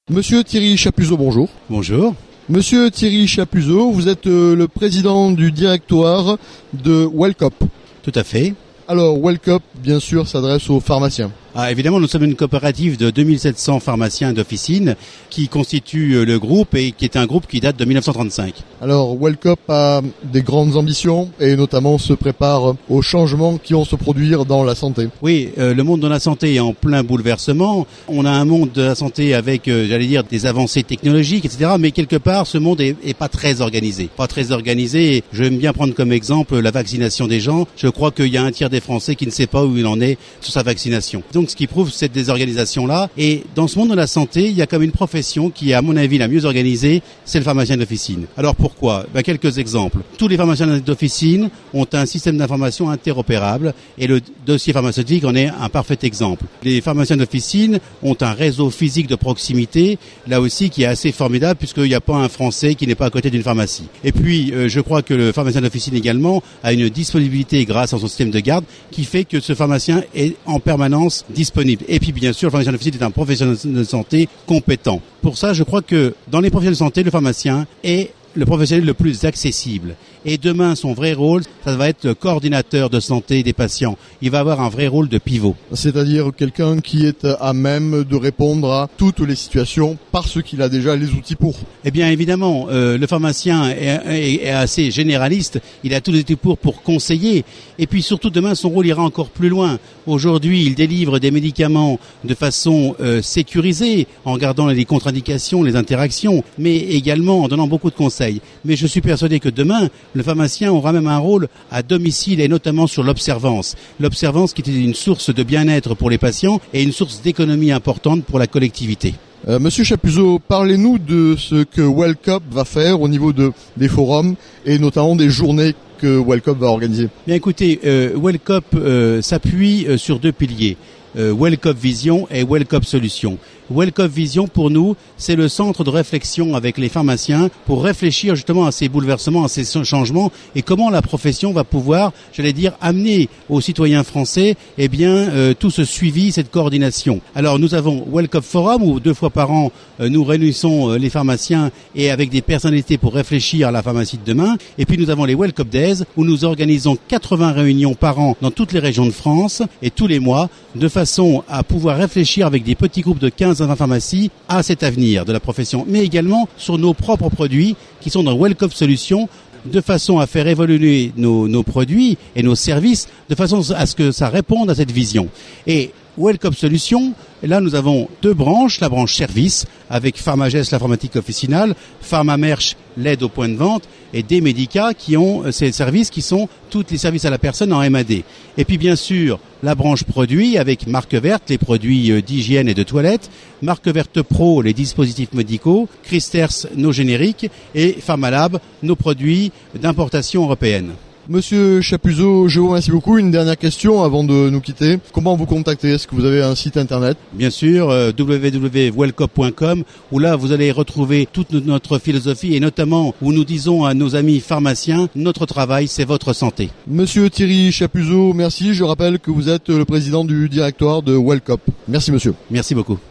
Monsieur Thierry Chapuzot, bonjour. Bonjour. Monsieur Thierry Chapuzot, vous êtes le président du directoire de Wellcop. Tout à fait. Alors, Wellcop, bien sûr, s'adresse aux pharmaciens. Évidemment, nous sommes une coopérative de 2700 pharmaciens d'officine qui constitue le groupe et qui est un groupe qui date de 1935. Alors, Wellcop a des grandes ambitions et notamment se prépare aux changements qui vont se produire dans la santé. Oui, le monde de la santé est en plein bouleversement. On a un monde de la santé avec, des avancées technologiques, etc. Mais quelque part, ce monde est pas très organisé. Pas très organisé. J'aime bien prendre comme exemple la vaccination des gens. Je crois qu'il y a un tiers des Français qui ne sait pas où il en est sur sa vaccination. Donc, ce qui prouve cette désorganisation-là. Et dans ce monde de la santé, il y a comme une profession qui est, à mon avis, la mieux organisée, c'est le pharmacien d'officine. Alors pourquoi ? Quelques exemples. Tous les pharmaciens d'officine ont un système d'information interopérable et le dossier pharmaceutique en est un parfait exemple. Les pharmaciens d'officine ont un réseau physique de proximité, là aussi, qui est assez formidable puisqu'il n'y a pas un Français qui n'est pas à côté d'une pharmacie. Et puis, je crois que le pharmacien d'officine également a une disponibilité grâce à son système de garde qui fait que ce pharmacien est en permanence disponible. Et puis bien sûr, le pharmacien d'officine est un professionnel de santé compétent. Pour ça, je crois que dans les professionnels de santé, le pharmacien est le professionnel le plus accessible. Et demain, son vrai rôle, ça va être le coordinateur de santé des patients. Il va avoir un vrai rôle de pivot. C'est-à-dire quelqu'un qui est à même de répondre à toutes les situations parce qu'il a déjà les outils pour. Eh bien, évidemment, le pharmacien est assez généraliste. Il a tous les outils pour conseiller. Et puis surtout, demain, son rôle ira encore plus loin. Aujourd'hui, il délivre des médicaments de façon sécurisée, en gardant les contre-indications, les interactions, mais également en donnant beaucoup de conseils. Mais je suis persuadé que demain, le pharmacien aura même un rôle à domicile et notamment sur l'observance. L'observance qui est une source de bien-être pour les patients et une source d'économie importante pour la collectivité. Monsieur Chapuzot, parlez-nous de ce que Wellcop va faire au niveau des forums et notamment des journées que Wellcop va organiser. Bien écoutez, Wellcop s'appuie sur deux piliers. Wellcop Vision et Wellcop Solutions. Wellcop Vision, pour nous, c'est le centre de réflexion avec les pharmaciens pour réfléchir justement à ces bouleversements, à ces changements et comment la profession va pouvoir, amener aux citoyens français, tout ce suivi, cette coordination. Alors, nous avons Wellcop Forum où 2 fois par an, nous réunissons les pharmaciens et avec des personnalités pour réfléchir à la pharmacie de demain. Et puis, nous avons les Wellcop Days où nous organisons 80 réunions par an dans toutes les régions de France et tous les mois de façon à pouvoir réfléchir avec des petits groupes de 15 à 20 pharmacies à cet avenir de la profession, mais également sur nos propres produits qui sont dans Wellcop Solutions, de façon à faire évoluer nos produits et nos services, de façon à ce que ça réponde à cette vision. Et Wellcop Solutions, là nous avons 2 branches, la branche service avec Pharmagest, l'informatique officinale, Pharmamerch, l'aide au point de vente et des médicats qui ont ces services qui sont tous les services à la personne en MAD. Et puis bien sûr la branche produits avec Marque Verte, les produits d'hygiène et de toilette, Marque Verte Pro, les dispositifs médicaux, Christers, nos génériques et Pharmalab, nos produits d'importation européenne. Monsieur Chapuzot, je vous remercie beaucoup. Une dernière question avant de nous quitter. Comment vous contacter ? Est-ce que vous avez un site internet ? Bien sûr, www.wellcop.com où là vous allez retrouver toute notre philosophie et notamment où nous disons à nos amis pharmaciens, notre travail c'est votre santé. Monsieur Thierry Chapuzot, merci. Je rappelle que vous êtes le président du directoire de Wellcop. Merci monsieur. Merci beaucoup.